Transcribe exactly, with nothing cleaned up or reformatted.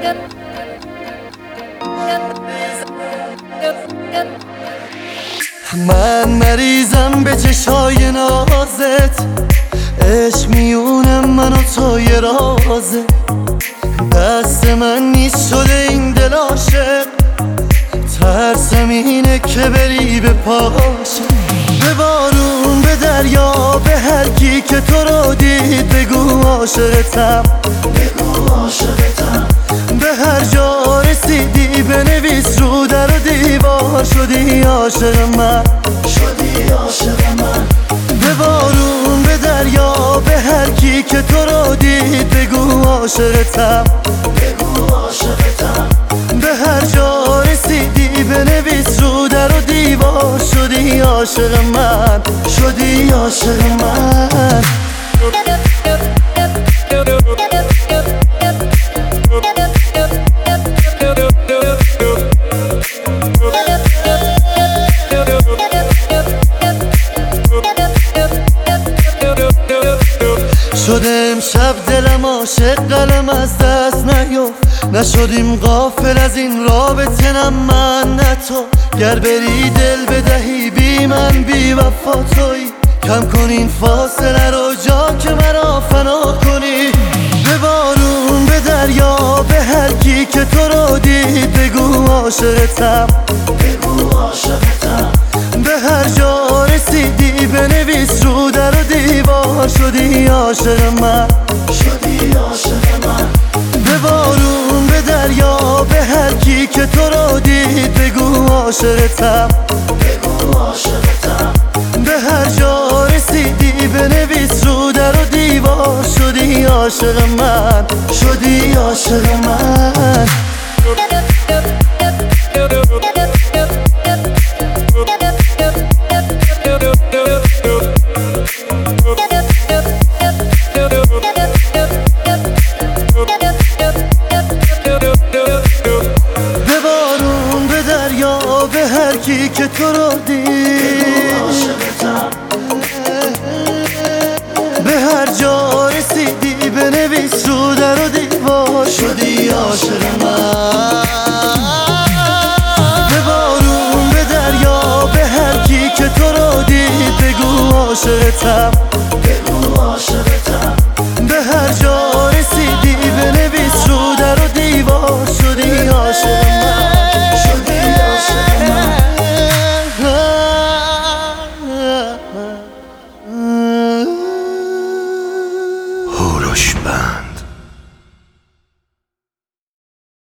من مریضم به چشای نازت، عشق میونم من و تو یه رازه. دست من نیست شده این دل عاشق، ترسم اینه که بری به پاشه. به بارون، به دریا، به هر کی که تو رو دید بگو عاشقتم، بگو عاشقتم. به هر جا رسیدی بنویس رو در و دیوار شدی عاشق من، شدی عاشق من. به بارون، به دریا، به هر کی که تو رو دید بگو عاشقتم، بگو عاشقتم. به هر جا رسیدی بنویس رو در و دیوار شدی عاشق من، شدی عاشق من. شده امشب دلم عاشق، قلم از دست نیفت. نشدیم غافل از این رابطه، نه من نه تو. گر بری دل بدهی بی من بی وفا تویی. کم کن این فاصله رو جا که مرا فنا کنی. به بارون، به دریا، به هر کی که تو رو دید بگو عاشقتم، بگو عاشقتم. به هر جا رسیدی بنویس رو در و دیوار شدی عاشق من، شدی عاشق من. به بارون، به دریا، به هر کی که تو رو دید بگو عاشقتم، بگو عاشقتم. به هر جا رسیدی بنویس رو در و دیوار شدی عاشق من، شدی عاشق من. به بارون، به دریا، به هر کی که تو رو دید